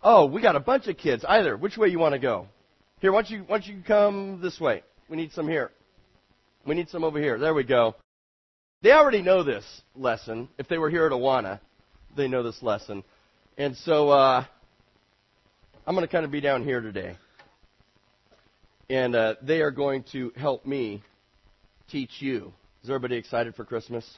Oh, we got a bunch of kids. Either. Which way you want to go? Here, why don't you come this way? We need some here. We need some over here. There we go. They already know this lesson. If they were here at Awana, they know this lesson. And so I'm going to kind of be down here today. And they are going to help me teach you. Is everybody excited for Christmas?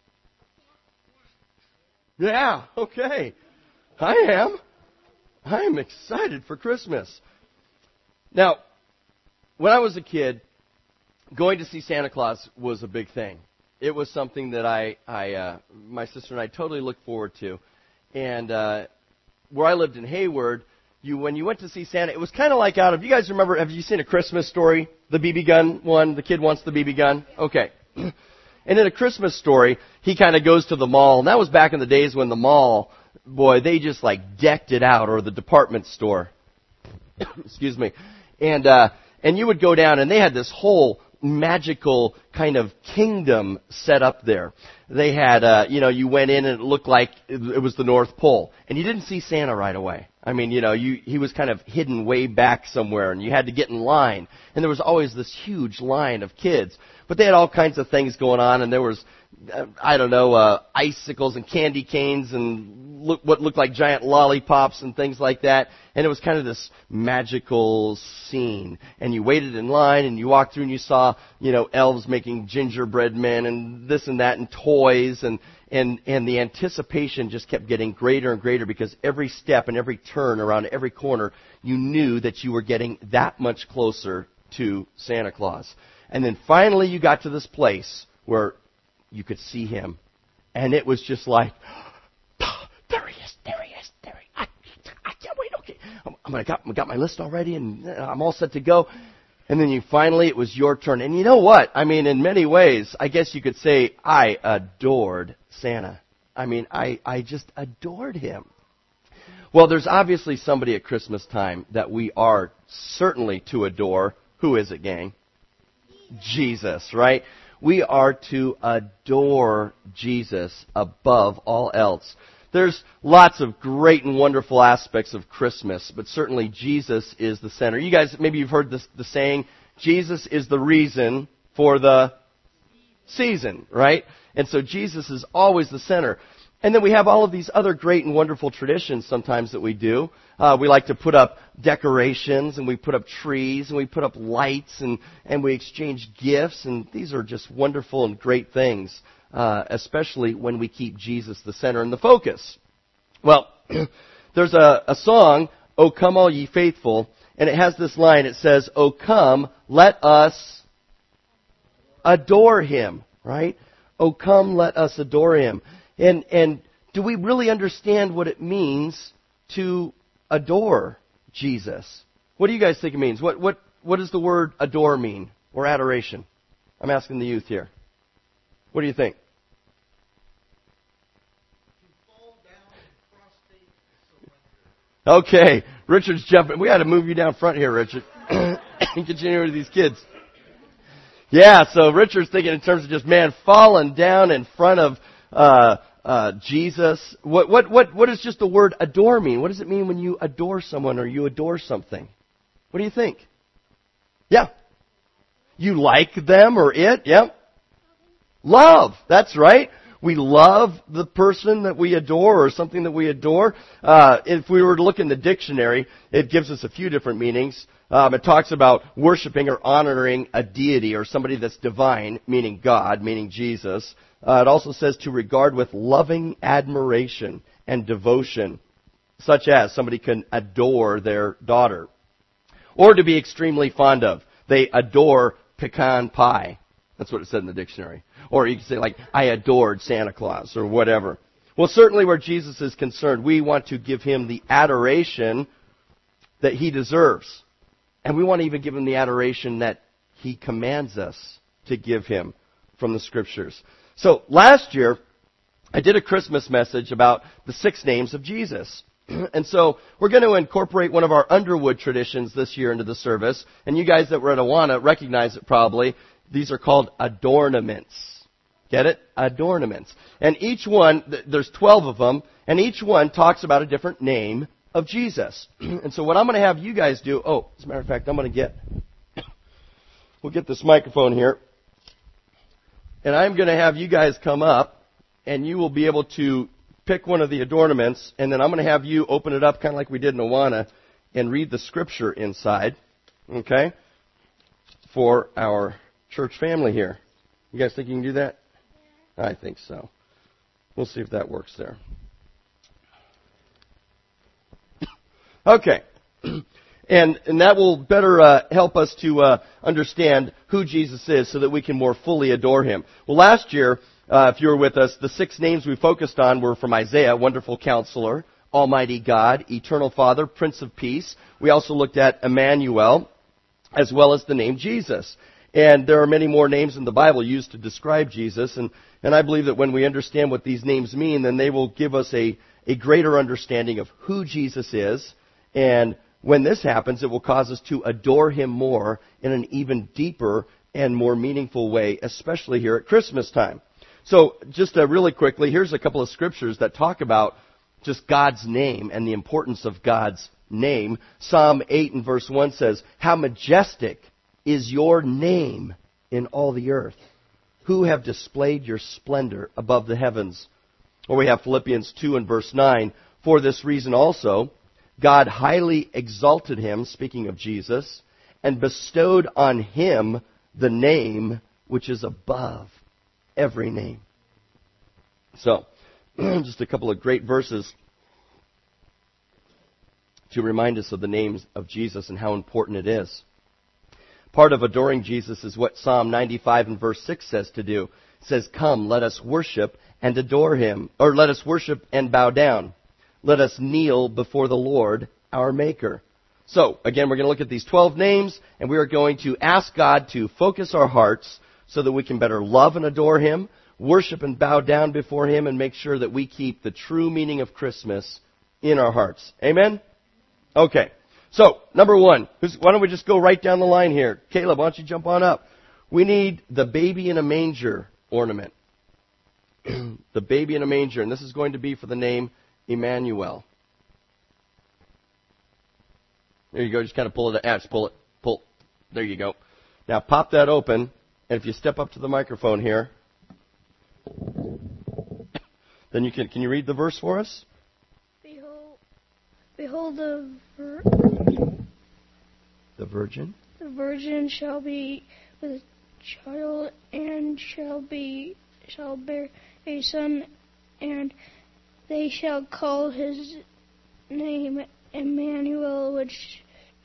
Yeah, okay. I am. I am excited for Christmas. Now, when I was a kid, going to see Santa Claus was a big thing. It was something that my sister and I totally looked forward to. And where I lived in Hayward, when you went to see Santa, it was kind of like you guys remember, have you seen A Christmas Story? The BB gun one, the kid wants the BB gun? Okay. And in A Christmas Story, he kind of goes to the mall. And that was back in the days when the mall, boy, they just decked it out, or the department store. Excuse me. And you would go down, and they had this whole magical kind of kingdom set up there. They had, you went in and it looked like it was the North Pole. And you didn't see Santa right away. I mean, he was kind of hidden way back somewhere, and you had to get in line. And there was always this huge line of kids. But they had all kinds of things going on, and there was, icicles and candy canes and what looked like giant lollipops and things like that. And it was kind of this magical scene. And you waited in line, and you walked through, and you saw, elves making gingerbread men and this and that and toys. And the anticipation just kept getting greater and greater, because every step and every turn around every corner, you knew that you were getting that much closer to Santa Claus. And then finally you got to this place where you could see him. And it was just like, there he is, there he is, there he is. I can't wait, okay. I got my list already, and I'm all set to go. And then it was your turn. And you know what? I mean, in many ways, I guess you could say I adored Santa. I mean, I just adored him. Well, there's obviously somebody at Christmas time that we are certainly to adore. Who is it, gang? Jesus, right? We are to adore Jesus above all else. There's lots of great and wonderful aspects of Christmas, but certainly Jesus is the center. You guys, maybe you've heard the saying, Jesus is the reason for the season, right? And so Jesus is always the center. And then we have all of these other great and wonderful traditions sometimes that we do. We like to put up decorations, and we put up trees, and we put up lights, and we exchange gifts, and these are just wonderful and great things, especially when we keep Jesus the center and the focus. Well, there's a song, "O Come All Ye Faithful," and it has this line. It says, "O come, let us adore Him," right? "O come, let us adore Him." And do we really understand what it means to adore Jesus? What do you guys think it means? What does the word adore mean, or adoration? I'm asking the youth here. What do you think? Okay, Richard's jumping. We got to move you down front here, Richard. Get you near these kids. Yeah, so Richard's thinking in terms of just, falling down in front of Jesus. What does just the word adore mean? What does it mean when you adore someone or you adore something? What do you think? Yeah. You like them or it? Yeah. Love. That's right. We love the person that we adore or something that we adore. If we were to look in the dictionary, it gives us a few different meanings. It talks about worshiping or honoring a deity or somebody that's divine, meaning God, meaning Jesus. It also says to regard with loving admiration and devotion, such as somebody can adore their daughter. Or to be extremely fond of. They adore pecan pie. That's what it said in the dictionary. Or you can say, I adored Santa Claus, or whatever. Well, certainly where Jesus is concerned, we want to give Him the adoration that He deserves. And we want to even give Him the adoration that He commands us to give Him from the Scriptures. So, last year, I did a Christmas message about the 6 names of Jesus. And so, we're going to incorporate one of our Underwood traditions this year into the service. And you guys that were at Awana recognize it probably. These are called adornaments. Get it? Adornaments. And each one, there's 12 of them, and each one talks about a different name of Jesus. And so what I'm going to have you guys do, as a matter of fact, we'll get this microphone here. And I'm going to have you guys come up, and you will be able to pick one of the adornments, and then I'm going to have you open it up kind of like we did in Awana and read the scripture inside, okay, for our church family here. You guys think you can do that? I think so. We'll see if that works there. Okay. And that will better help us to understand who Jesus is so that we can more fully adore Him. Well, last year, if you were with us, the 6 names we focused on were from Isaiah: Wonderful Counselor, Almighty God, Eternal Father, Prince of Peace. We also looked at Emmanuel, as well as the name Jesus. And there are many more names in the Bible used to describe Jesus. And I believe that when we understand what these names mean, then they will give us a greater understanding of who Jesus is. And when this happens, it will cause us to adore Him more in an even deeper and more meaningful way, especially here at Christmas time. So just really quickly, here's a couple of scriptures that talk about just God's name and the importance of God's name. Psalm 8 and verse 1 says, "How majestic is your name in all the earth. Who have displayed your splendor above the heavens?" Or we have Philippians 2 and verse 9, "For this reason also, God highly exalted Him," speaking of Jesus, "and bestowed on Him the name which is above every name." So, just a couple of great verses to remind us of the names of Jesus and how important it is. Part of adoring Jesus is what Psalm 95 and verse 6 says to do. It says, "Come, let us worship and adore Him," or let us worship and bow down. "Let us kneel before the Lord, our Maker." So, again, we're going to look at these 12 names, and we are going to ask God to focus our hearts so that we can better love and adore Him, worship and bow down before Him, and make sure that we keep the true meaning of Christmas in our hearts. Amen? Okay. So, number 1. Why don't we just go right down the line here? Caleb, why don't you jump on up? We need the baby in a manger ornament. The baby in a manger. And this is going to be for the name Emmanuel. There you go. Just kind of pull it. Just pull it. Pull. There you go. Now pop that open. And if you step up to the microphone here, then you can you read the verse for us? Behold the virgin. The virgin shall be with a child and shall bear a son, and they shall call his name Emmanuel, which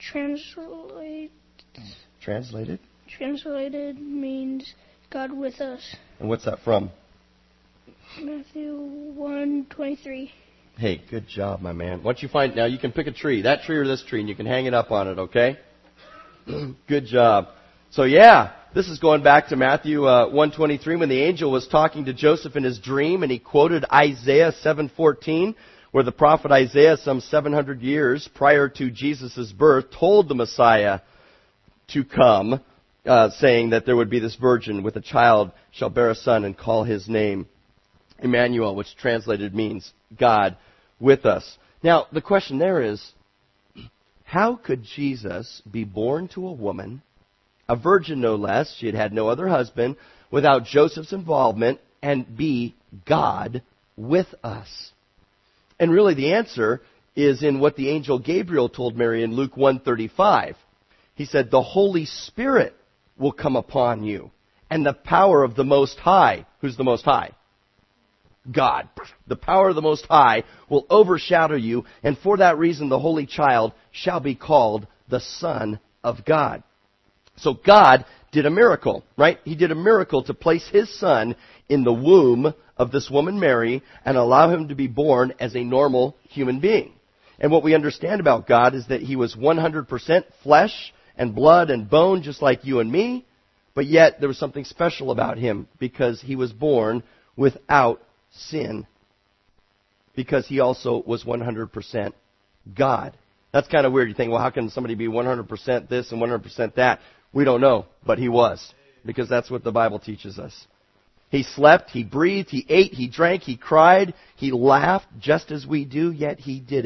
translated means God with us. And what's that from? Matthew 1:23. Hey, good job, my man. Once you find, now you can pick a tree, that tree or this tree, and you can hang it up on it, okay? Good job. So yeah, this is going back to Matthew 1:23 when the angel was talking to Joseph in his dream, and he quoted Isaiah 7:14, where the prophet Isaiah, some 700 years prior to Jesus' birth, told the Messiah to come, saying that there would be this virgin with a child shall bear a son and call his name Emmanuel, which translated means God with us. Now, the question there is, how could Jesus be born to a woman, a virgin no less, she had had no other husband, without Joseph's involvement, and be God with us? And really the answer is in what the angel Gabriel told Mary in Luke 1:35. He said, "The Holy Spirit will come upon you, and the power of the Most High," who's the Most High? God. "The power of the Most High will overshadow you, and for that reason the Holy Child shall be called the Son of God." So God did a miracle, right? He did a miracle to place His Son in the womb of this woman Mary and allow Him to be born as a normal human being. And what we understand about God is that He was 100% flesh and blood and bone, just like you and me, but yet there was something special about Him because He was born without sin, because He also was 100% God. That's kind of weird. You think, well, how can somebody be 100% this and 100% that? We don't know, but He was, because that's what the Bible teaches us. He slept, He breathed, He ate, He drank, He cried, He laughed just as we do, yet He did it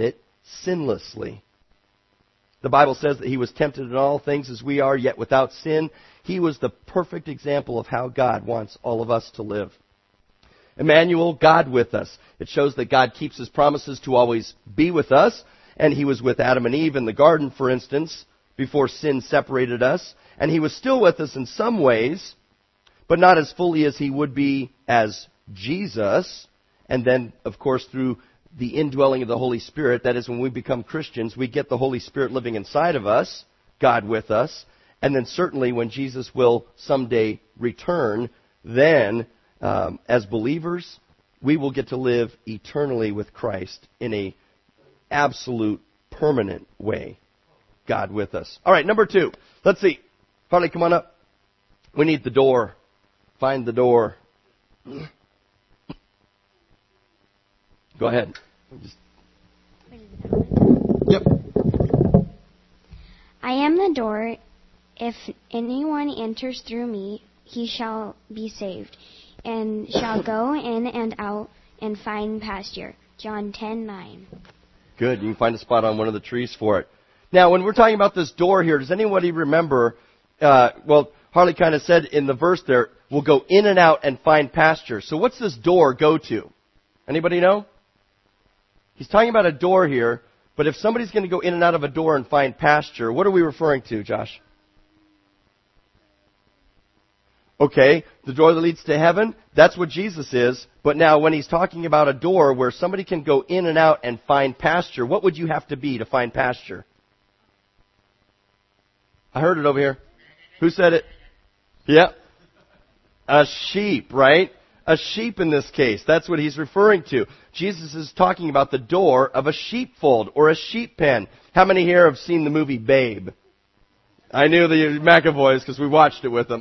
sinlessly. The Bible says that he was tempted in all things as we are, yet without sin. He was the perfect example of how God wants all of us to live. Emmanuel, God with us. It shows that God keeps his promises to always be with us. And he was with Adam and Eve in the garden, for instance, before sin separated us. And he was still with us in some ways, but not as fully as he would be as Jesus. And then, of course, through the indwelling of the Holy Spirit, that is, when we become Christians, we get the Holy Spirit living inside of us, God with us. And then certainly when Jesus will someday return, then as believers, we will get to live eternally with Christ in a absolute, permanent way. God with us. All right, number 2. Let's see. Harley, come on up. We need the door. Find the door. Go ahead. Yep. I am the door. If anyone enters through me, he shall be saved, and shall go in and out and find pasture. John 10:9. Good. You can find a spot on one of the trees for it. Now, when we're talking about this door here, does anybody remember, Harley kind of said in the verse there, we'll go in and out and find pasture. So what's this door go to? Anybody know? He's talking about a door here, but if somebody's going to go in and out of a door and find pasture, what are we referring to, Josh? Okay, the door that leads to heaven, that's what Jesus is. But now when he's talking about a door where somebody can go in and out and find pasture, what would you have to be to find pasture? I heard it over here. Who said it? Yeah. A sheep, right? A sheep in this case. That's what he's referring to. Jesus is talking about the door of a sheepfold or a sheep pen. How many here have seen the movie Babe? I knew the McAvoys because we watched it with them.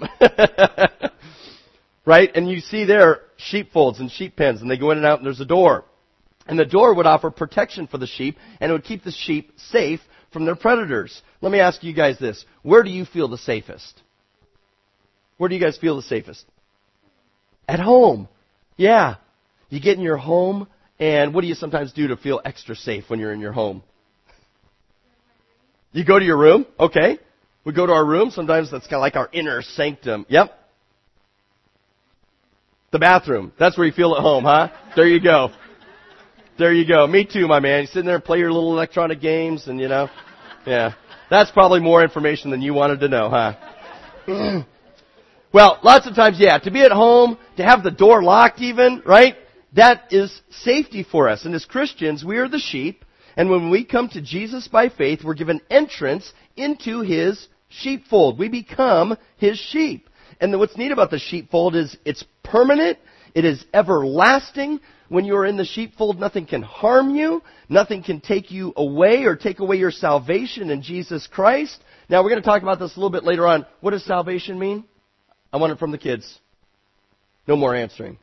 Right? And you see there sheepfolds and sheep pens, and they go in and out, and there's a door. And the door would offer protection for the sheep, and it would keep the sheep safe from their predators. Let me ask you guys this. Where do you feel the safest? Where do you guys feel the safest? At home. Yeah. You get in your home, and what do you sometimes do to feel extra safe when you're in your home? You go to your room? Okay. We go to our room. Sometimes that's kind of like our inner sanctum. Yep. The bathroom. That's where you feel at home, huh? There you go. There you go. Me too, my man. You sit in there and play your little electronic games and, yeah. That's probably more information than you wanted to know, huh? Well, lots of times, yeah, to be at home, to have the door locked even, right? That is safety for us. And as Christians, we are the sheep. And when we come to Jesus by faith, we're given entrance into His sheepfold. We become His sheep. And what's neat about the sheepfold is it's permanent. It is everlasting. When you are in the sheepfold, nothing can harm you. Nothing can take you away or take away your salvation in Jesus Christ. Now, we're going to talk about this a little bit later on. What does salvation mean? I want it from the kids. No more answering.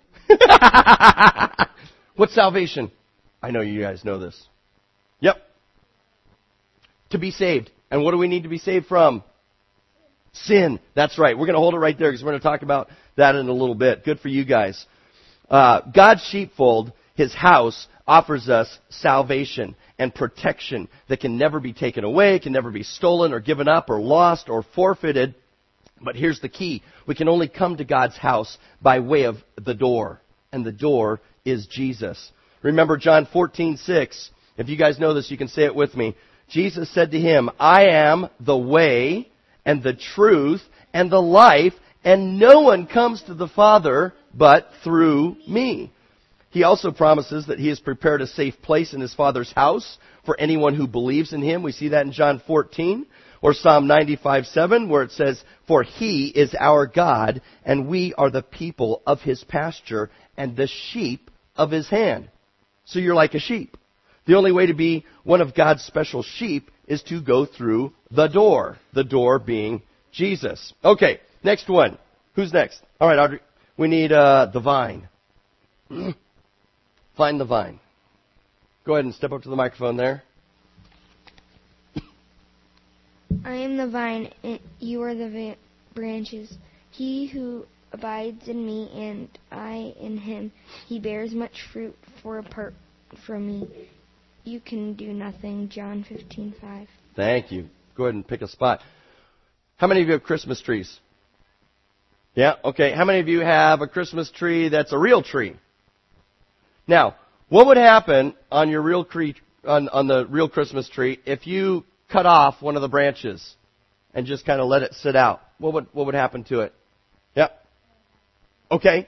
What's salvation? I know you guys know this. Yep. To be saved. And what do we need to be saved from? Sin. That's right. We're going to hold it right there because we're going to talk about that in a little bit. Good for you guys. God's sheepfold, His house, offers us salvation and protection that can never be taken away, can never be stolen or given up or lost or forfeited. But here's the key. We can only come to God's house by way of the door. And the door is Jesus. Remember John 14:6. If you guys know this, you can say it with me. Jesus said to him, I am the way and the truth and the life, and no one comes to the Father but through me. He also promises that He has prepared a safe place in His Father's house for anyone who believes in Him. We see that in John 14. Or Psalm 95:7, where it says, for He is our God, and we are the people of His pasture, and the sheep of His hand. So you're like a sheep. The only way to be one of God's special sheep is to go through the door being Jesus. Okay, next one. Who's next? All right, Audrey. We need the vine. Find the vine. Go ahead and step up to the microphone there. I am the vine, and you are the branches. He who abides in me and I in him, he bears much fruit, for apart from me, you can do nothing. John 15:5. Thank you. Go ahead and pick a spot. How many of you have Christmas trees? Yeah, okay. How many of you have a Christmas tree that's a real tree? Now, what would happen on your real on the real Christmas tree if you cut off one of the branches and just kind of let it sit out? What would happen to it? Yep. Okay.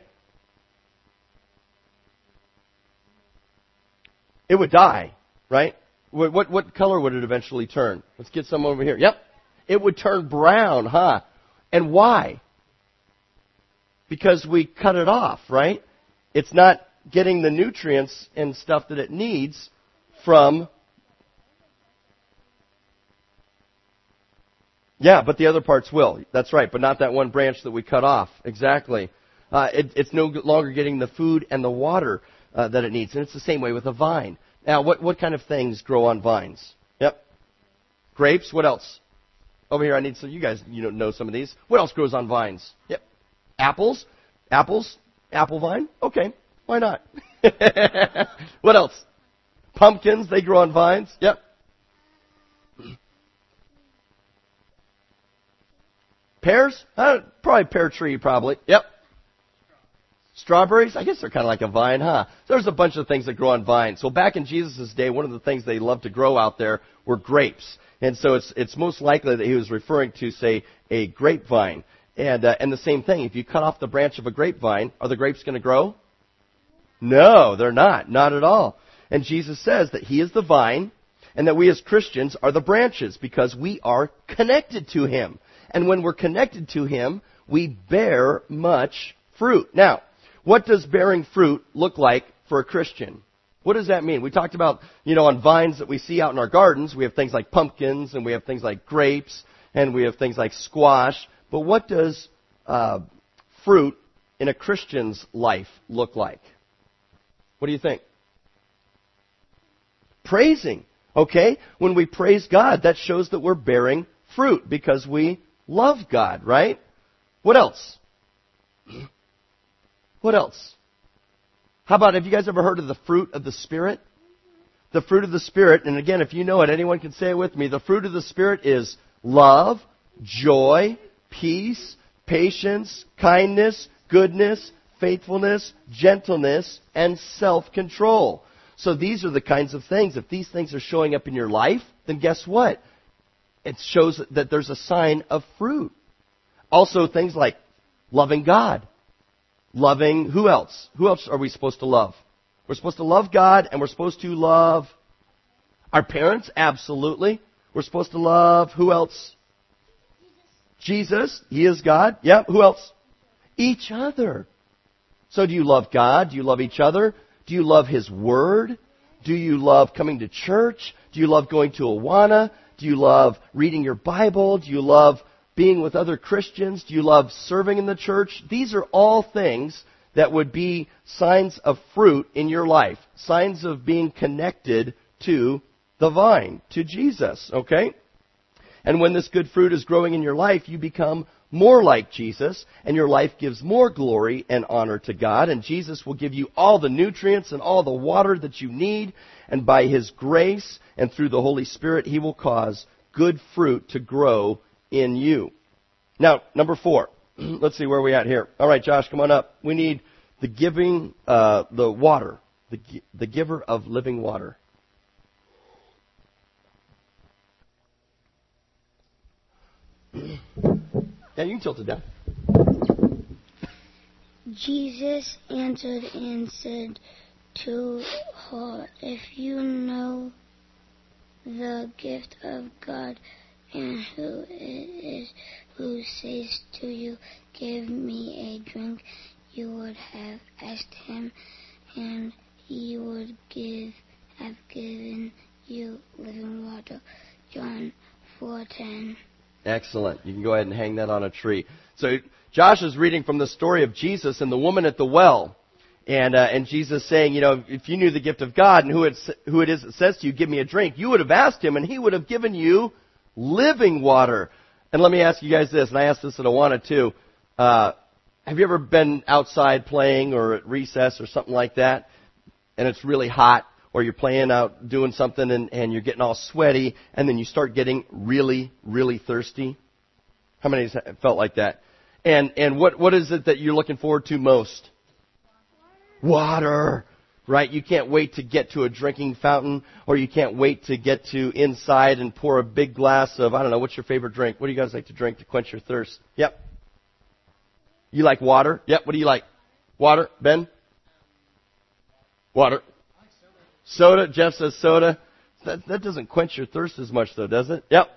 It would die, right? What color would it eventually turn? Let's get some over here. Yep. It would turn brown, huh? And why? Because we cut it off, right? It's not getting the nutrients and stuff that it needs from... Yeah, but the other parts will. That's right, but not that one branch that we cut off. Exactly. It's no longer getting the food and the water that it needs. And it's the same way with a vine. Now, what kind of things grow on vines? Yep. Grapes. What else? Over here, I need some. You guys, know some of these. What else grows on vines? Yep. Apples. Apple vine. Okay. Why not? What else? Pumpkins. They grow on vines. Yep. Pears? Probably pear tree, probably. Yep. Strawberries? I guess they're kind of like a vine, huh? So there's a bunch of things that grow on vines. So back in Jesus' day, one of the things they loved to grow out there were grapes. And so it's most likely that he was referring to, say, a grapevine. And the same thing, if you cut off the branch of a grapevine, are the grapes going to grow? No, they're not. Not at all. And Jesus says that he is the vine and that we as Christians are the branches because we are connected to him. And when we're connected to him, we bear much fruit. Now, what does bearing fruit look like for a Christian? What does that mean? We talked about, on vines that we see out in our gardens, we have things like pumpkins and we have things like grapes and we have things like squash. But what does fruit in a Christian's life look like? What do you think? Praising. Okay? When we praise God, that shows that we're bearing fruit because we love God, right? What else? What else? How about, have you guys ever heard of the fruit of the Spirit? The fruit of the Spirit, and again, if you know it, anyone can say it with me. The fruit of the Spirit is love, joy, peace, patience, kindness, goodness, faithfulness, gentleness, and self-control. So these are the kinds of things. If these things are showing up in your life, then guess what? It shows that there's a sign of fruit. Also things like loving God. Loving, who else? Who else are we supposed to love? We're supposed to love God and we're supposed to love our parents, absolutely. We're supposed to love, who else? Jesus. He is God. Yeah, who else? Each other. So do you love God? Do you love each other? Do you love His Word? Do you love coming to church? Do you love going to Awana? Do you love reading your Bible? Do you love being with other Christians? Do you love serving in the church? These are all things that would be signs of fruit in your life. Signs of being connected to the vine, to Jesus, okay? And when this good fruit is growing in your life, you become more like Jesus, and your life gives more glory and honor to God, and Jesus will give you all the nutrients and all the water that you need, and by His grace and through the Holy Spirit, He will cause good fruit to grow in you. Now, number 4. Let's see where we're at here. All right, Josh, come on up. We need the giving, the water, the giver of living water. Yeah, you can tilt it down. Jesus answered and said to her, "If you know the gift of God and who it is who says to you, 'Give me a drink,' you would have asked him, and he would have given you living water." John 4:10. Excellent. You can go ahead and hang that on a tree. So Josh is reading from the story of Jesus and the woman at the well. And Jesus saying, if you knew the gift of God and who it is that says to you, "Give me a drink," you would have asked him and he would have given you living water. And let me ask you guys this, and I asked this at Awana too. Have you ever been outside playing or at recess or something like that, and it's really hot? or you're playing out doing something and you're getting all sweaty, and then you start getting really, really thirsty? How many have felt like that? And what is it that you're looking forward to most? Water. Right? You can't wait to get to a drinking fountain, or you can't wait to get to inside and pour a big glass of, I don't know, what's your favorite drink? What do you guys like to drink to quench your thirst? Yep. You like water? Yep. What do you like? Water. Ben? Water. Soda. Jeff says soda. That doesn't quench your thirst as much, though, does it? Yep.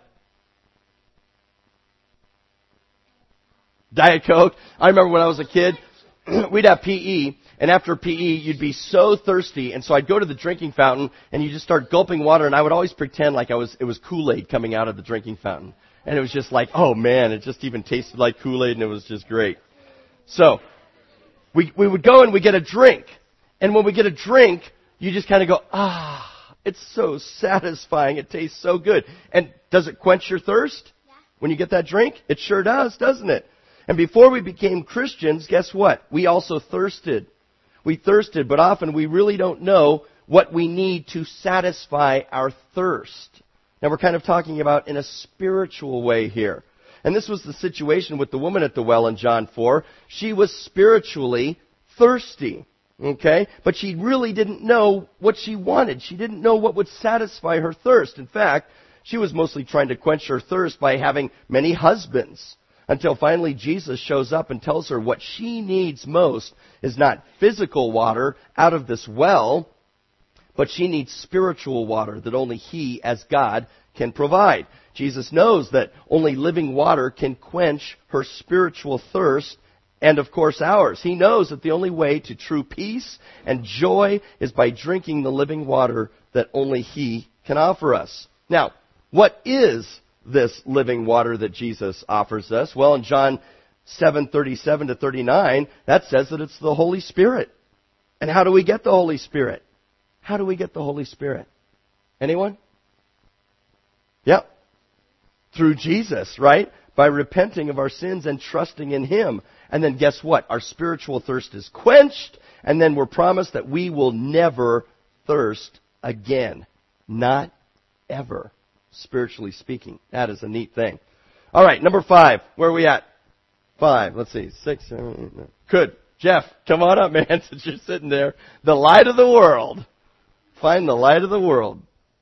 Diet Coke. I remember when I was a kid, we'd have PE, and after PE, you'd be so thirsty, and so I'd go to the drinking fountain, and you just start gulping water, and I would always pretend like it was Kool-Aid coming out of the drinking fountain. And it was just like, oh man, it just even tasted like Kool-Aid, and it was just great. So, we would go and we get a drink, and when we get a drink, you just kind of go, it's so satisfying, it tastes so good. And does it quench your thirst? Yeah. When you get that drink? It sure does, doesn't it? And before we became Christians, guess what? We also thirsted. We thirsted, but often we really don't know what we need to satisfy our thirst. Now we're kind of talking about in a spiritual way here. And this was the situation with the woman at the well in John 4. She was spiritually thirsty. Okay? But she really didn't know what she wanted. She didn't know what would satisfy her thirst. In fact, she was mostly trying to quench her thirst by having many husbands. Until finally Jesus shows up and tells her what she needs most is not physical water out of this well, but she needs spiritual water that only He, as God, can provide. Jesus knows that only living water can quench her spiritual thirst and, of course, ours. He knows that the only way to true peace and joy is by drinking the living water that only He can offer us. Now, what is this living water that Jesus offers us? Well, in John 7:37 to 39, that says that it's the Holy Spirit. And how do we get the Holy Spirit? How do we get the Holy Spirit? Anyone? Yep. Through Jesus, right? By repenting of our sins and trusting in Him. And then guess what? Our spiritual thirst is quenched, and then we're promised that we will never thirst again. Not ever. Spiritually speaking. That is a neat thing. All right, number 5. Where are we at? 5. Let's see. 6, 7, 8, 9. Good. Jeff, come on up, man, since you're sitting there. The light of the world. Find the light of the world.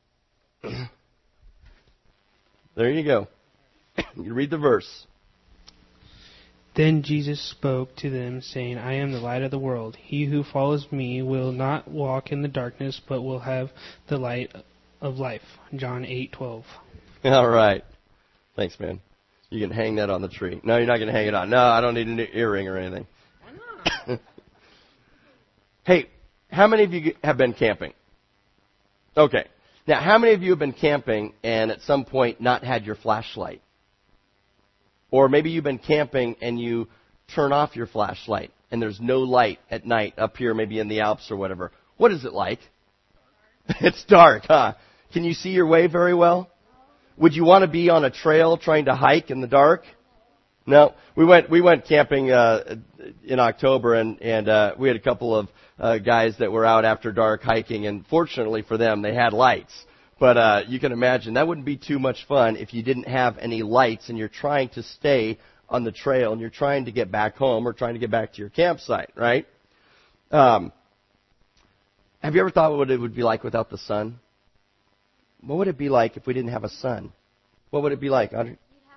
There you go. You read the verse. Then Jesus spoke to them, saying, I am the light of the world. He who follows me will not walk in the darkness, but will have the light of life. John 8:12. All right. Thanks, man. You can hang that on the tree. No, you're not going to hang it on. No, I don't need an earring or anything. Why not? Hey, how many of you have been camping? Okay. Now, how many of you have been camping and at some point not had your flashlight? Or maybe you've been camping and you turn off your flashlight and there's no light at night up here, maybe in the Alps or whatever. What is it like? It's dark, huh? Can you see your way very well? Would you want to be on a trail trying to hike in the dark? No. We went camping in October, and we had a couple of guys that were out after dark hiking, and fortunately for them, they had lights. But you can imagine that wouldn't be too much fun if you didn't have any lights and you're trying to stay on the trail and you're trying to get back home or trying to get back to your campsite, right? Have you ever thought what it would be like without the sun? What would it be like if we didn't have a sun? What would it be like, Audrey?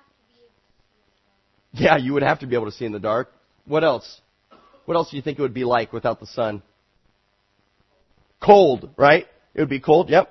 Yeah, you would have to be able to see in the dark. What else? What else do you think it would be like without the sun? Cold, right? It would be cold, yep.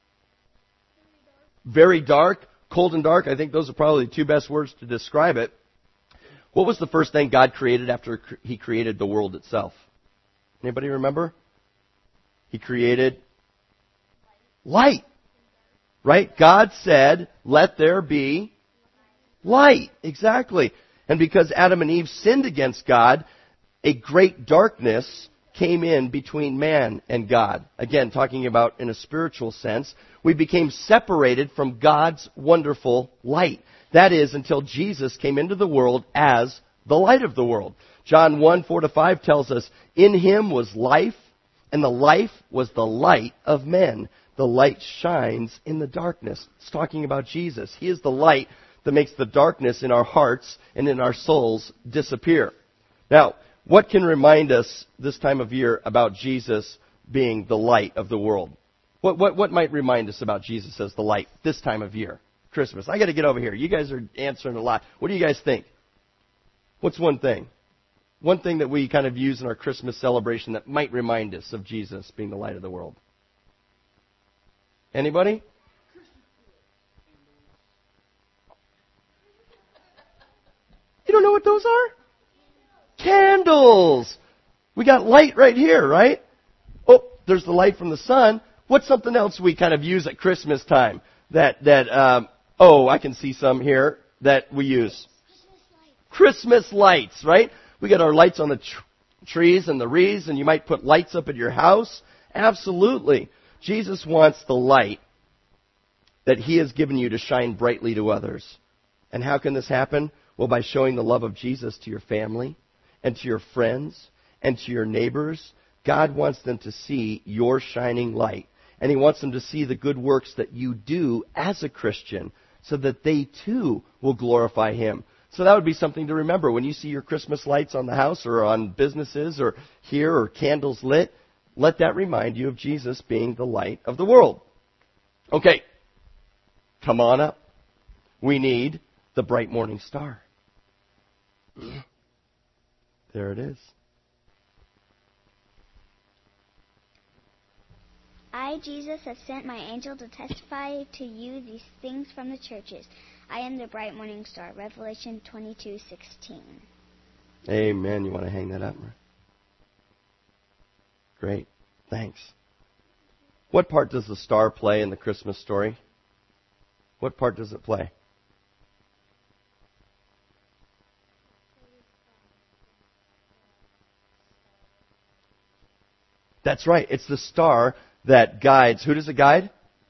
Very dark, cold and dark. I think those are probably the two best words to describe it. What was the first thing God created after He created the world itself? Anybody remember? He created light. Right? God said, let there be light. Exactly. And because Adam and Eve sinned against God, a great darkness came in between man and God. Again, talking about in a spiritual sense, we became separated from God's wonderful light. That is, until Jesus came into the world as the light of the world. John 1:4-5 tells us, in Him was life, And the life was the light of men. The light shines in the darkness. It's talking about Jesus. He is the light that makes the darkness in our hearts and in our souls disappear. Now, what can remind us this time of year about Jesus being the light of the world? What might remind us about Jesus as the light this time of year? Christmas. I got to get over here. You guys are answering a lot. What do you guys think? What's one thing? One thing that we kind of use in our Christmas celebration that might remind us of Jesus being the light of the world. Anybody? You don't know what those are? Candles. We got light right here, right? Oh, there's the light from the sun. What's something else we kind of use at Christmas time I can see some here that we use. Christmas lights, right? We got our lights on the trees and the wreaths, and you might put lights up at your house. Absolutely. Jesus wants the light that He has given you to shine brightly to others. And how can this happen? Well, by showing the love of Jesus to your family and to your friends and to your neighbors. God wants them to see your shining light. And He wants them to see the good works that you do as a Christian so that they too will glorify Him. So that would be something to remember. When you see your Christmas lights on the house or on businesses or here or candles lit, let that remind you of Jesus being the light of the world. Okay, come on up. We need the bright morning star. There it is. I, Jesus, have sent my angel to testify to you these things from the churches. I am the bright morning star. Revelation 22:16. Amen. You want to hang that up? Great. Thanks. What part does the star play in the Christmas story? What part does it play? That's right. It's the star that guides. Who does it guide?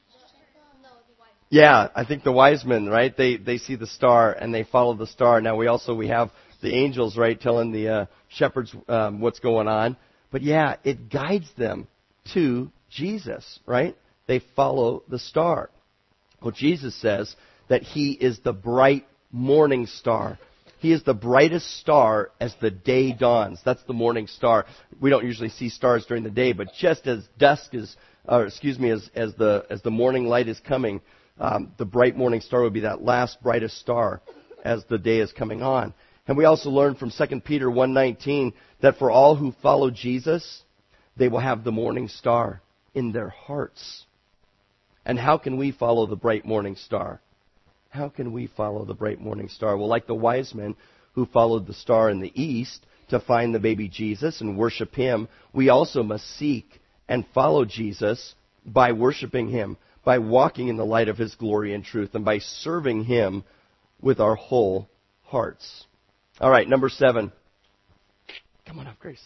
Yeah, I think the wise men, right? They see the star and they follow the star. Now we have the angels, right, telling the shepherds what's going on. But yeah, it guides them to Jesus, right? They follow the star. Well, Jesus says that He is the bright morning star. He is the brightest star as the day dawns. That's the morning star. We don't usually see stars during the day, but just as as the morning light is coming, the bright morning star would be that last brightest star as the day is coming on. And we also learn from 2 Peter 1:19 that for all who follow Jesus, they will have the morning star in their hearts. And how can we follow the bright morning star? How can we follow the bright morning star? Well, like the wise men who followed the star in the east to find the baby Jesus and worship Him, we also must seek and follow Jesus by worshiping Him, by walking in the light of His glory and truth, and by serving Him with our whole hearts. All right, number 7. Come on up, Grace.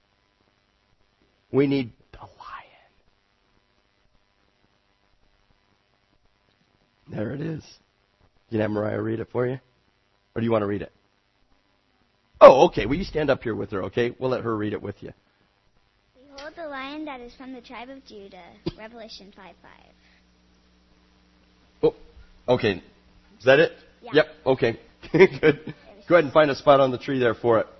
We need the lion. There it is. You can have Mariah read it for you? Or do you want to read it? Oh, okay. Will you stand up here with her, okay? We'll let her read it with you. Behold the lion that is from the tribe of Judah. Revelation 5:5. Oh, okay. Is that it? Yeah. Yep, okay. Good. Go ahead and find a spot on the tree there for it.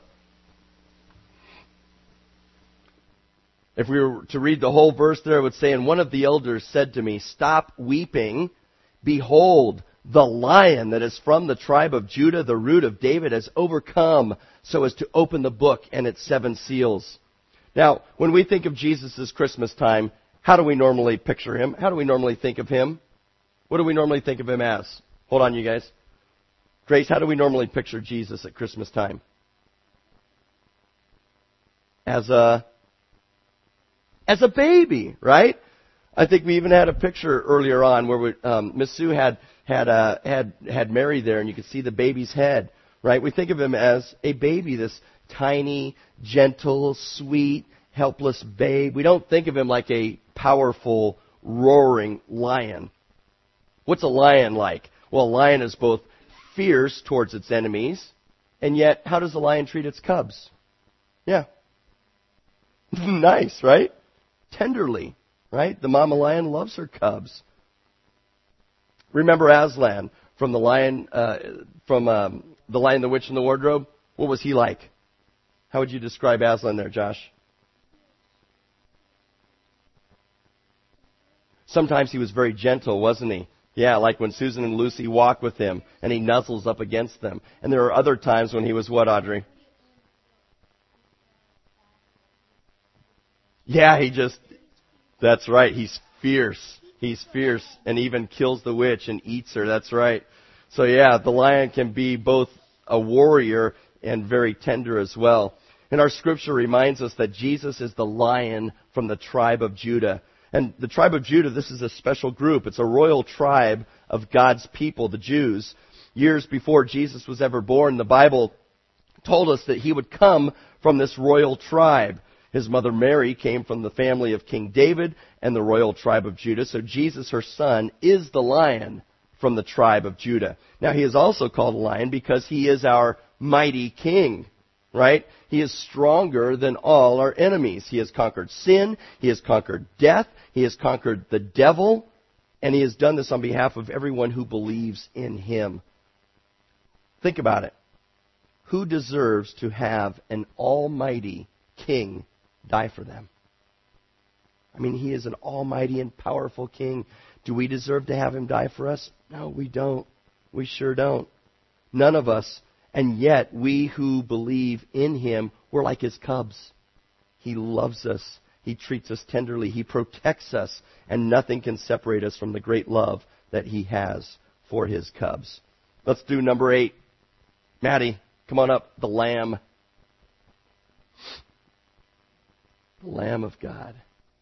If we were to read the whole verse there, it would say, and one of the elders said to me, stop weeping. Behold, the lion that is from the tribe of Judah, the root of David, has overcome so as to open the book and its 7 seals. Now, when we think of Jesus' Christmas time, how do we normally picture Him? How do we normally think of Him? What do we normally think of Him as? Hold on, you guys. Grace, how do we normally picture Jesus at Christmas time? As a baby, right? I think we even had a picture earlier on where Miss Sue had Mary there, and you could see the baby's head, right? We think of Him as a baby, this tiny, gentle, sweet, helpless babe. We don't think of Him like a powerful, roaring lion. What's a lion like? Well, a lion is both fierce towards its enemies, and yet, how does a lion treat its cubs? Yeah. Nice, right? tenderly, right? The mama lion loves her cubs. Remember Aslan from the Lion, the Lion, the Witch, and the Wardrobe? What was he like? How would you describe Aslan there, Josh? Sometimes he was very gentle, wasn't he? Yeah, like when Susan and Lucy walk with him and he nuzzles up against them. And there are other times when he was what, Audrey? Yeah, that's right, he's fierce. He's fierce and even kills the witch and eats her, that's right. So yeah, the lion can be both a warrior and very tender as well. And our scripture reminds us that Jesus is the lion from the tribe of Judah. And the tribe of Judah, this is a special group. It's a royal tribe of God's people, the Jews. Years before Jesus was ever born, the Bible told us that he would come from this royal tribe. His mother Mary came from the family of King David and the royal tribe of Judah. So Jesus, her son, is the lion from the tribe of Judah. Now, he is also called a lion because he is our mighty king, right? He is stronger than all our enemies. He has conquered sin. He has conquered death. He has conquered the devil. And he has done this on behalf of everyone who believes in him. Think about it. Who deserves to have an almighty king die for them? I mean, he is an almighty and powerful king. Do we deserve to have him die for us? No, we don't. We sure don't. None of us. And yet, we who believe in him, we're like his cubs. He loves us. He treats us tenderly. He protects us. And nothing can separate us from the great love that he has for his cubs. Let's do number 8. Maddie, come on up. The Lamb. The Lamb of God.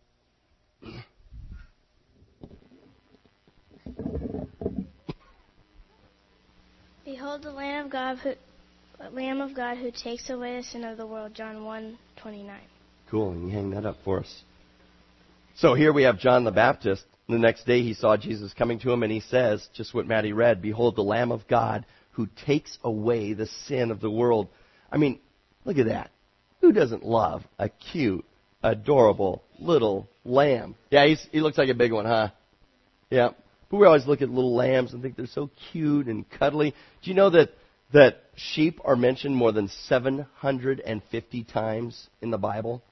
Behold the Lamb of God who takes away the sin of the world. John 1:29. Cool. You hang that up for us. So here we have John the Baptist. The next day he saw Jesus coming to him and he says, just what Maddie read, behold the Lamb of God who takes away the sin of the world. I mean, look at that. Who doesn't love a cute, adorable little lamb? Yeah, he looks like a big one, huh? Yeah. But we always look at little lambs and think they're so cute and cuddly. Do you know that sheep are mentioned more than 750 times in the Bible?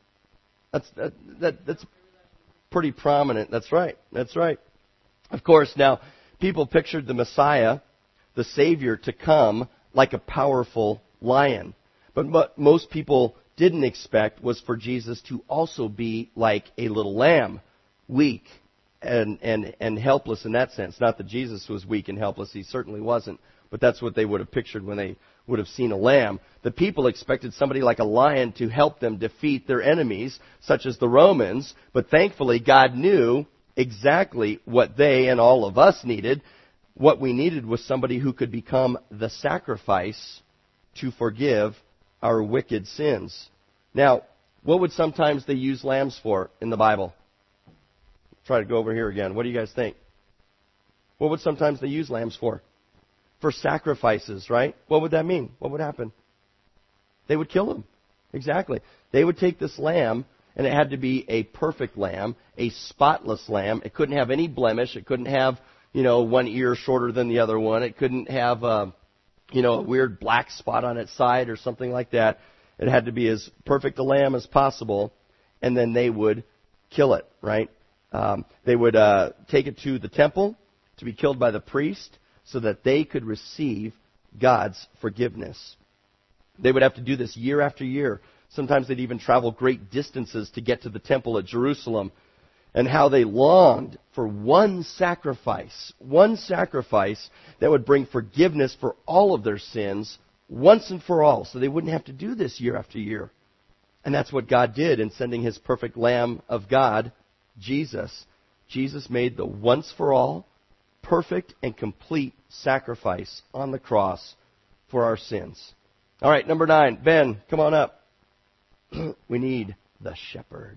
That's pretty prominent. That's right. That's right. Of course, now, people pictured the Messiah, the Savior, to come like a powerful lion. But what most people didn't expect was for Jesus to also be like a little lamb, weak and helpless in that sense. Not that Jesus was weak and helpless. He certainly wasn't. But that's what they would have pictured when they would have seen a lamb. The people expected somebody like a lion to help them defeat their enemies, such as the Romans. But thankfully, God knew exactly what they and all of us needed. What we needed was somebody who could become the sacrifice to forgive our wicked sins. Now, what would sometimes they use lambs for in the Bible? Try to go over here again. What do you guys think? What would sometimes they use lambs for? For sacrifices, right? What would that mean? What would happen? They would kill him. Exactly. They would take this lamb, and it had to be a perfect lamb, a spotless lamb. It couldn't have any blemish. It couldn't have, one ear shorter than the other one. It couldn't have, a weird black spot on its side or something like that. It had to be as perfect a lamb as possible, and then they would kill it, right? They would take it to the temple to be killed by the priest so that they could receive God's forgiveness. They would have to do this year after year. Sometimes they'd even travel great distances to get to the temple at Jerusalem. And how they longed for one sacrifice that would bring forgiveness for all of their sins once and for all, so they wouldn't have to do this year after year. And that's what God did in sending his perfect Lamb of God, Jesus. Jesus made the once-for-all, perfect and complete sacrifice on the cross for our sins. All right, number 9. Ben, come on up. We need the shepherd.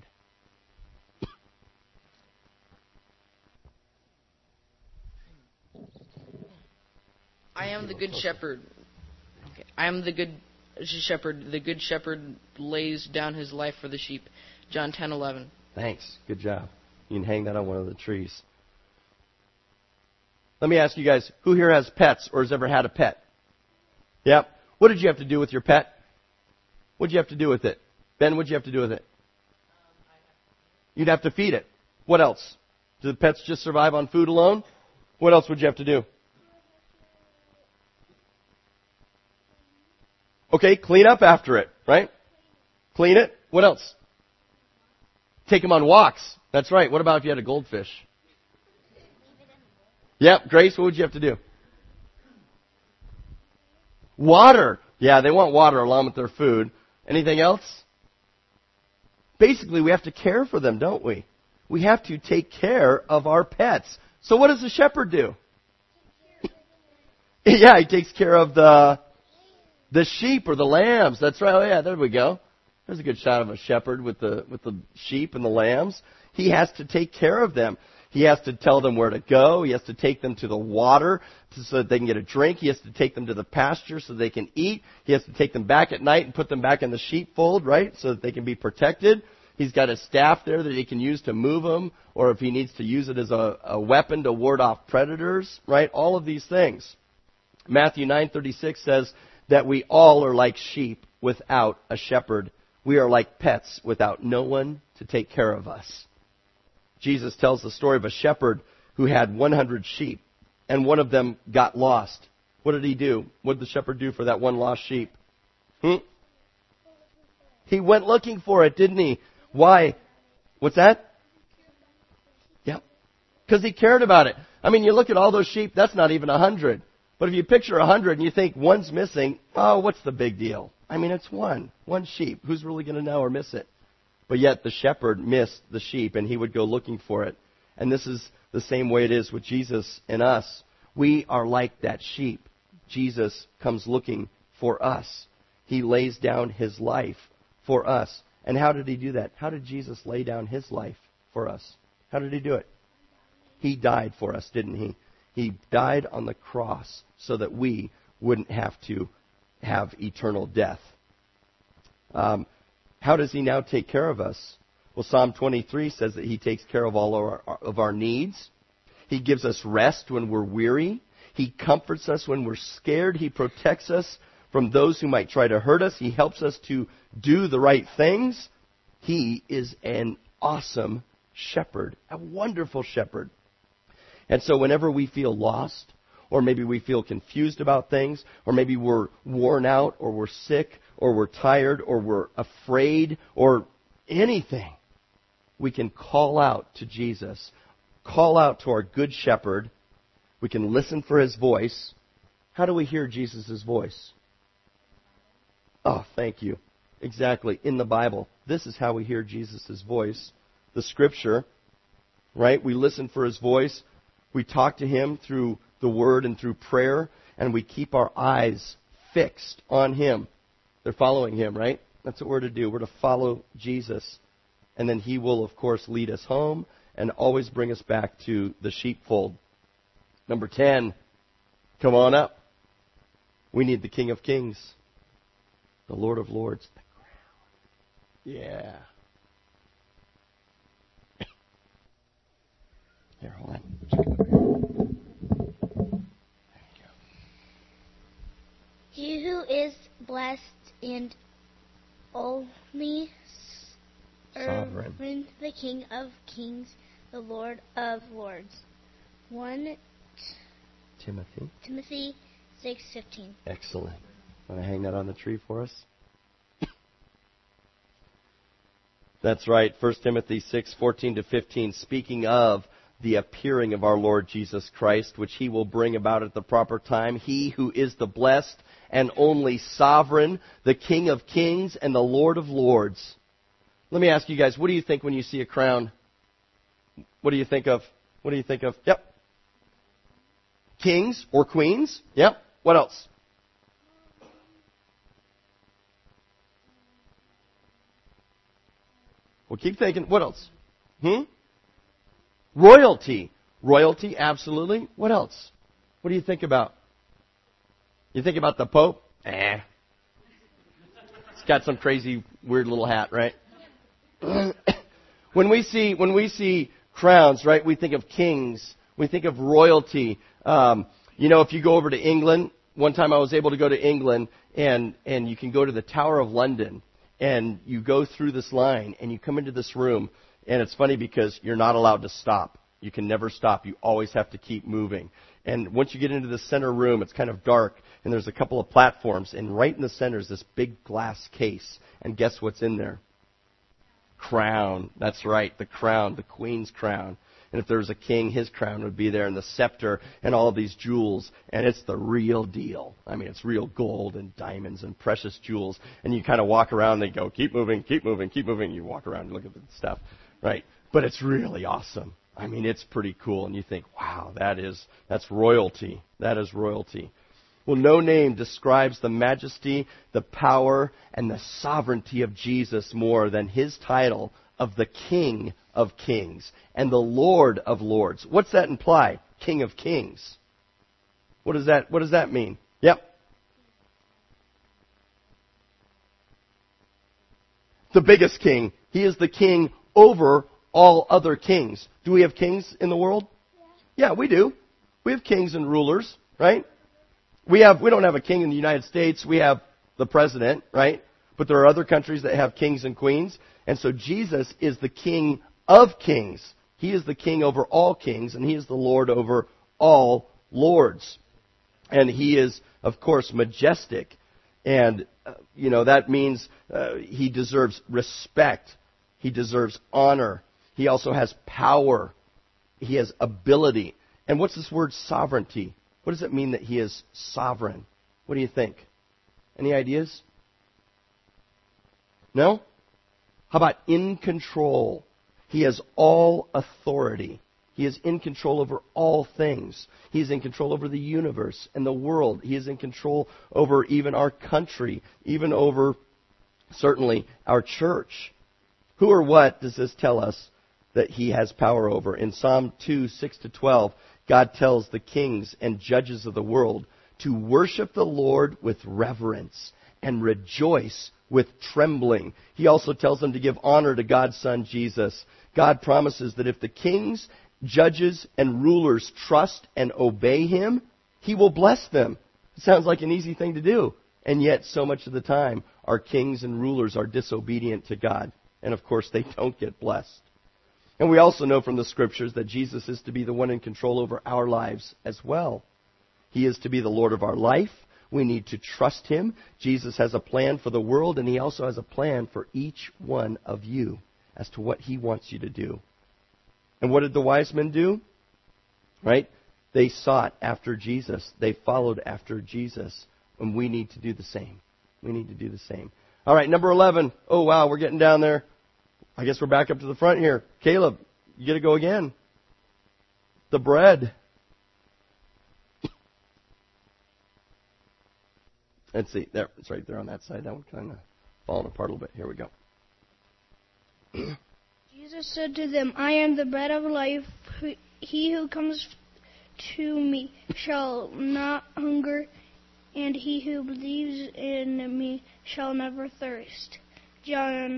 I am the good shepherd. Okay. I am the good shepherd. The good shepherd lays down his life for the sheep. John 10:11. Thanks. Good job. You can hang that on one of the trees. Let me ask you guys, who here has pets or has ever had a pet? Yep. What did you have to do with your pet? What did you have to do with it? Ben, what did you have to do with it? You'd have to feed it. What else? Do the pets just survive on food alone? What else would you have to do? Okay, clean up after it, right? Clean it. What else? Take them on walks. That's right. What about if you had a goldfish? Yep, Grace, what would you have to do? Water. Yeah, they want water along with their food. Anything else? Basically, we have to care for them, don't we? We have to take care of our pets. So what does the shepherd do? Yeah, he takes care of the sheep or the lambs. That's right. Oh, yeah, there we go. There's a good shot of a shepherd with the sheep and the lambs. He has to take care of them. He has to tell them where to go. He has to take them to the water so that they can get a drink. He has to take them to the pasture so they can eat. He has to take them back at night and put them back in the sheepfold, right, so that they can be protected. He's got a staff there that he can use to move them, or if he needs to use it as a weapon to ward off predators, right? All of these things. Matthew 9:36 says that we all are like sheep without a shepherd. We are like pets without no one to take care of us. Jesus tells the story of a shepherd who had 100 sheep, and one of them got lost. What did he do? What did the shepherd do for that one lost sheep? He went looking for it, didn't he? Why? What's that? Yep. Because he cared about it. I mean, you look at all those sheep, that's not even 100. But if you picture 100 and you think one's missing, oh, what's the big deal? I mean, it's one sheep. Who's really going to know or miss it? But yet the shepherd missed the sheep, and he would go looking for it. And this is the same way it is with Jesus and us. We are like that sheep. Jesus comes looking for us. He lays down his life for us. And how did he do that? How did Jesus lay down his life for us? How did he do it? He died for us, didn't he? He died on the cross so that we wouldn't have to have eternal death. How does he now take care of us? Well, Psalm 23 says that he takes care of all of our needs. He gives us rest when we're weary. He comforts us when we're scared. He protects us from those who might try to hurt us. He helps us to do the right things. He is an awesome shepherd, a wonderful shepherd. And so whenever we feel lost, or maybe we feel confused about things, or maybe we're worn out, or we're sick, or we're tired, or we're afraid, or anything, we can call out to Jesus, call out to our good shepherd. We can listen for his voice. How do we hear Jesus' voice? Oh, thank you. Exactly. In the Bible. This is how we hear Jesus' voice. The Scripture, right? We listen for his voice. We talk to him through the Word and through prayer, and we keep our eyes fixed on him. They're following him, right? That's what we're to do. We're to follow Jesus. And then he will, of course, lead us home and always bring us back to the sheepfold. Number 10, come on up. We need the King of Kings, the Lord of Lords, the crown. Yeah. Here, hold on. He who is blessed and only Sovereign, the King of Kings, the Lord of Lords. 1 Timothy 6:15. Excellent. Want to hang that on the tree for us? That's right. 1 Timothy 6:14-15. Speaking of the appearing of our Lord Jesus Christ, which he will bring about at the proper time. He who is the blessed and only sovereign, the King of Kings and the Lord of Lords. Let me ask you guys, what do you think when you see a crown? What do you think of? What do you think of? Yep. Kings or queens? Yep. What else? Well, keep thinking. What else? Royalty. Royalty, absolutely. What else? What do you think about? You think about the Pope? It's got some crazy, weird little hat, right? When we see crowns, right, we think of kings. We think of royalty. If you go over to England, one time I was able to go to England, and you can go to the Tower of London, and you go through this line, and you come into this room, and it's funny because you're not allowed to stop. You can never stop. You always have to keep moving. And once you get into the center room, it's kind of dark, and there's a couple of platforms, and right in the center is this big glass case. And guess what's in there? Crown. That's right, the crown, the queen's crown. And if there was a king, his crown would be there, and the scepter, and all of these jewels. And it's the real deal. I mean, it's real gold and diamonds and precious jewels. And you kind of walk around, and they go, keep moving, keep moving, keep moving. You walk around and look at the stuff, right? But it's really awesome. I mean, it's pretty cool. And you think, wow, that's royalty. That is royalty. Well, no name describes the majesty, the power, and the sovereignty of Jesus more than his title of the King of Kings and the Lord of Lords. What's that imply? King of Kings. What does that mean? Yep. The biggest king. He is the king over all other kings. Do we have kings in the world? Yeah, we do. We have kings and rulers, right? We don't have a king in the United States. We have the president, right? But there are other countries that have kings and queens. And so Jesus is the King of Kings. He is the king over all kings, and he is the Lord over all lords. And he is, of course, majestic. And, that means he deserves respect. He deserves honor. He also has power. He has ability. And what's this word sovereignty? What does it mean that he is sovereign? What do you think? Any ideas? No? How about in control? He has all authority. He is in control over all things. He is in control over the universe and the world. He is in control over even our country, even over, certainly, our church. Who or what does this tell us that he has power over? In Psalm 2, 6-12, God tells the kings and judges of the world to worship the Lord with reverence and rejoice with trembling. He also tells them to give honor to God's Son, Jesus. God promises that if the kings, judges, and rulers trust and obey him, he will bless them. It sounds like an easy thing to do. And yet, so much of the time, our kings and rulers are disobedient to God. And of course, they don't get blessed. And we also know from the Scriptures that Jesus is to be the one in control over our lives as well. He is to be the Lord of our life. We need to trust him. Jesus has a plan for the world, and he also has a plan for each one of you as to what he wants you to do. And what did the wise men do? Right? They sought after Jesus. They followed after Jesus. And we need to do the same. We need to do the same. All right, number 11. Oh, wow, we're getting down there. I guess we're back up to the front here. Caleb, you get to go again. The bread. Let's see. There, it's right there on that side. That one kind of falling apart a little bit. Here we go. Jesus said to them, I am the bread of life. He who comes to me shall not hunger, and he who believes in me shall never thirst. John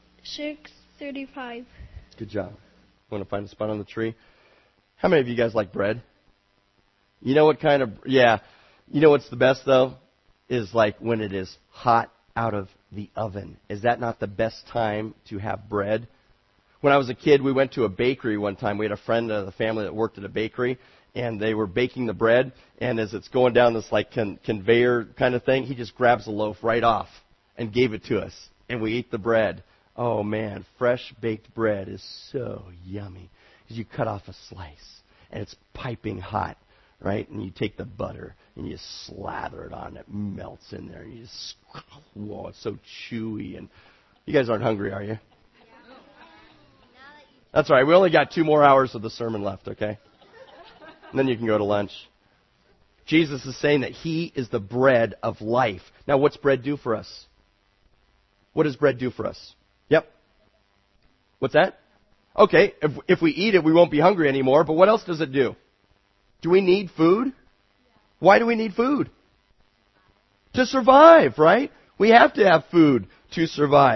6:35. Good job. Want to find a spot on the tree? How many of you guys like bread? You know what kind of... Yeah. You know what's the best, though? Is like when it is hot out of the oven. Is that not the best time to have bread? When I was a kid, we went to a bakery one time. We had a friend of the family that worked at a bakery, and they were baking the bread. And as it's going down this like conveyor kind of thing, he just grabs a loaf right off and gave it to us. And we ate the bread. Oh, man, fresh baked bread is so yummy. Because you cut off a slice, and it's piping hot, right? And you take the butter, and you slather it on. It melts in there, and you just, whoa, it's so chewy. And you guys aren't hungry, are you? That's all right. We only got 2 more hours of the sermon left, okay? And then you can go to lunch. Jesus is saying that he is the bread of life. Now, what's bread do for us? What does bread do for us? Yep. What's that? Okay, if we eat it, we won't be hungry anymore. But what else does it do? Do we need food? Why do we need food? To survive, right? We have to have food to survive.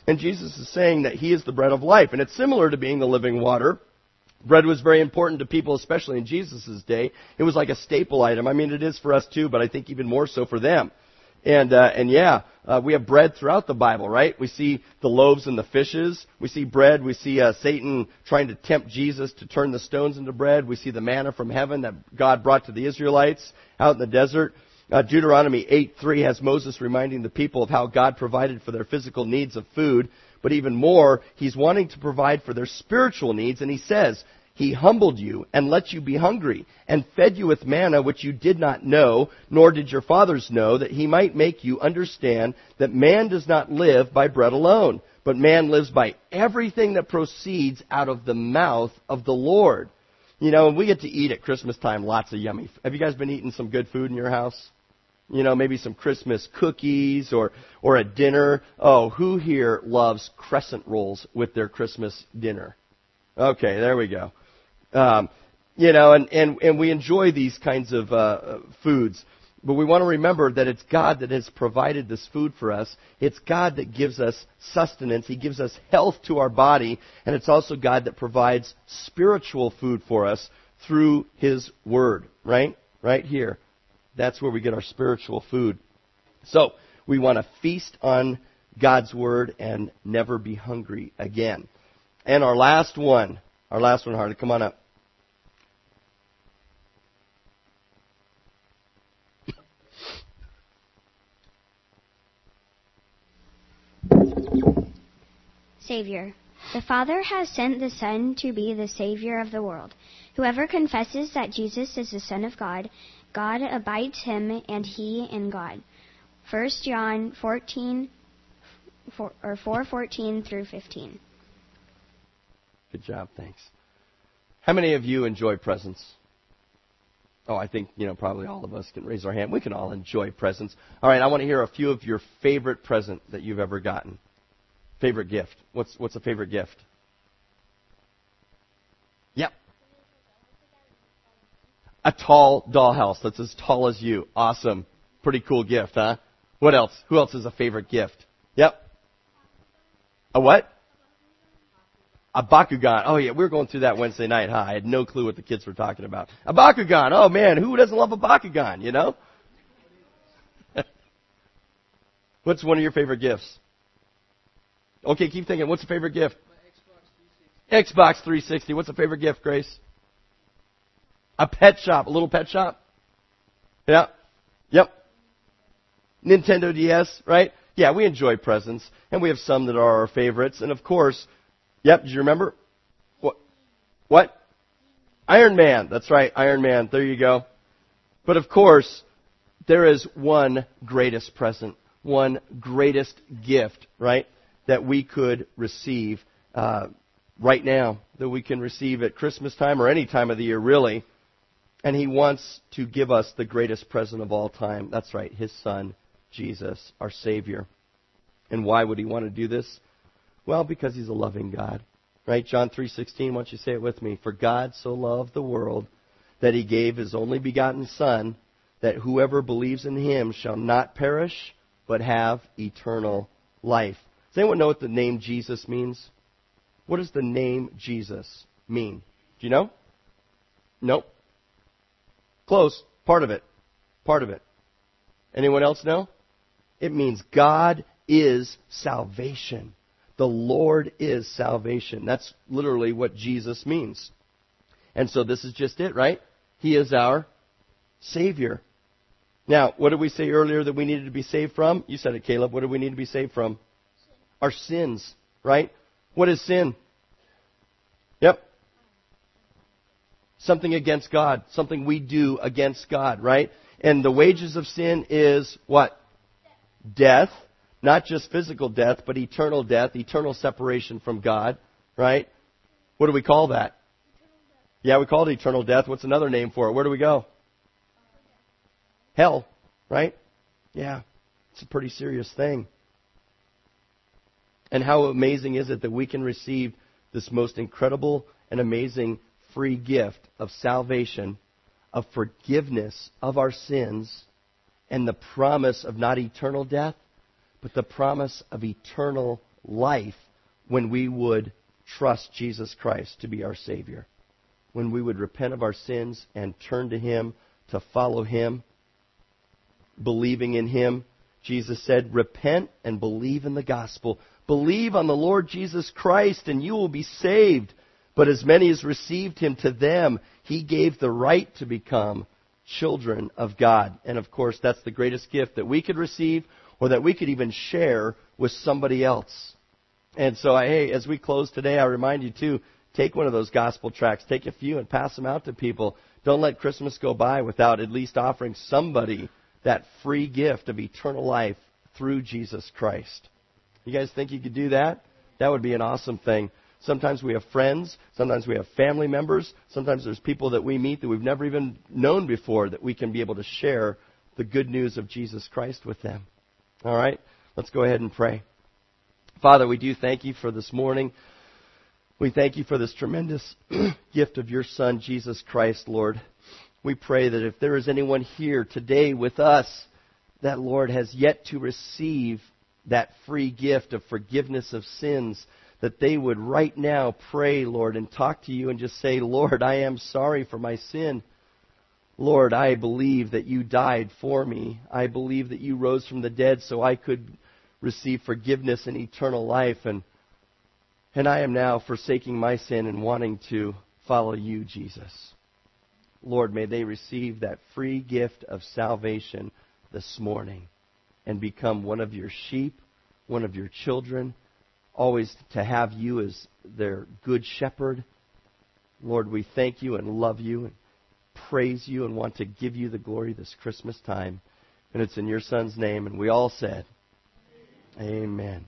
And Jesus is saying that He is the bread of life. And it's similar to being the living water. Bread was very important to people, especially in Jesus' day. It was like a staple item. I mean, it is for us too, but I think even more so for them. And we have bread throughout the Bible, right? We see the loaves and the fishes. We see bread. We see Satan trying to tempt Jesus to turn the stones into bread. We see the manna from heaven that God brought to the Israelites out in the desert. Deuteronomy 8:3 has Moses reminding the people of how God provided for their physical needs of food. But even more, He's wanting to provide for their spiritual needs. And He says, He humbled you and let you be hungry and fed you with manna which you did not know, nor did your fathers know, that He might make you understand that man does not live by bread alone, but man lives by everything that proceeds out of the mouth of the Lord. You know, we get to eat at Christmas time lots of yummy. Have you guys been eating some good food in your house? You know, maybe some Christmas cookies or a dinner. Oh, who here loves crescent rolls with their Christmas dinner? Okay, there we go. You know, and we enjoy these kinds of foods. But we want to remember that it's God that has provided this food for us. It's God that gives us sustenance. He gives us health to our body. And it's also God that provides spiritual food for us through His Word, right? Right here. That's where we get our spiritual food. So, we want to feast on God's Word and never be hungry again. And our last one, Harley, come on up. Savior. The Father has sent the Son to be the Savior of the world. Whoever confesses that Jesus is the Son of God, God abides him and he in God. 1 John 4:14 through 15. Good job, thanks. How many of you enjoy presents? Oh, I think, probably all of us can raise our hand. We can all enjoy presents. All right, I want to hear a few of your favorite present that you've ever gotten. Favorite gift. What's a favorite gift? Yep. A tall dollhouse that's as tall as you. Awesome. Pretty cool gift, huh? What else? Who else has a favorite gift? Yep. A what? A Bakugan. Oh, yeah, we were going through that Wednesday night, huh? I had no clue what the kids were talking about. A Bakugan. Oh, man, who doesn't love a Bakugan, What's one of your favorite gifts? Okay, keep thinking. What's a favorite gift? My Xbox 360. What's a favorite gift, Grace? A pet shop. A little pet shop? Yeah. Yep. Nintendo DS, right? Yeah, we enjoy presents, and we have some that are our favorites. And, of course, yep, did you remember? What? Iron Man. That's right, Iron Man. There you go. But, of course, there is one greatest present, one greatest gift, right, that we could receive right now, that we can receive at Christmas time or any time of the year, really. And He wants to give us the greatest present of all time. That's right, His Son, Jesus, our Savior. And why would He want to do this? Well, because He's a loving God. Right? John 3:16, why don't you say it with me? For God so loved the world that He gave His only begotten Son, that whoever believes in Him shall not perish, but have eternal life. Does anyone know what the name Jesus means? What does the name Jesus mean? Do you know? Nope. Close. Part of it. Part of it. Anyone else know? It means God is salvation. The Lord is salvation. That's literally what Jesus means. And so this is just it, right? He is our Savior. Now, what did we say earlier that we needed to be saved from? You said it, Caleb. What do we need to be saved from? Our sins, right? What is sin? Yep. Something against God. Something we do against God, right? And the wages of sin is what? Death. Not just physical death, but eternal death, eternal separation from God, right? What do we call that? Yeah, we call it eternal death. What's another name for it? Where do we go? Hell, right? Yeah, it's a pretty serious thing. And how amazing is it that we can receive this most incredible and amazing free gift of salvation, of forgiveness of our sins, and the promise of not eternal death, but the promise of eternal life when we would trust Jesus Christ to be our Savior. When we would repent of our sins and turn to Him to follow Him, believing in Him. Jesus said, repent and believe in the gospel. Believe on the Lord Jesus Christ and you will be saved. But as many as received Him, to them He gave the right to become children of God. And of course, that's the greatest gift that we could receive or that we could even share with somebody else. And so, as we close today, I remind you too, take one of those gospel tracts, take a few and pass them out to people. Don't let Christmas go by without at least offering somebody that free gift of eternal life through Jesus Christ. You guys think you could do that? That would be an awesome thing. Sometimes we have friends. Sometimes we have family members. Sometimes there's people that we meet that we've never even known before that we can be able to share the good news of Jesus Christ with them. All right? Let's go ahead and pray. Father, we do thank you for this morning. We thank you for this tremendous gift of your Son, Jesus Christ, Lord. We pray that if there is anyone here today with us that, Lord, has yet to receive that free gift of forgiveness of sins, that they would right now pray, Lord, and talk to you and just say, Lord, I am sorry for my sin. Lord, I believe that you died for me. I believe that you rose from the dead so I could receive forgiveness and eternal life. And I am now forsaking my sin and wanting to follow you, Jesus. Lord, may they receive that free gift of salvation this morning and become one of your sheep, one of your children, always to have you as their good shepherd. Lord, we thank you and love you and praise you and want to give you the glory this Christmas time. And it's in your Son's name. And we all said, amen.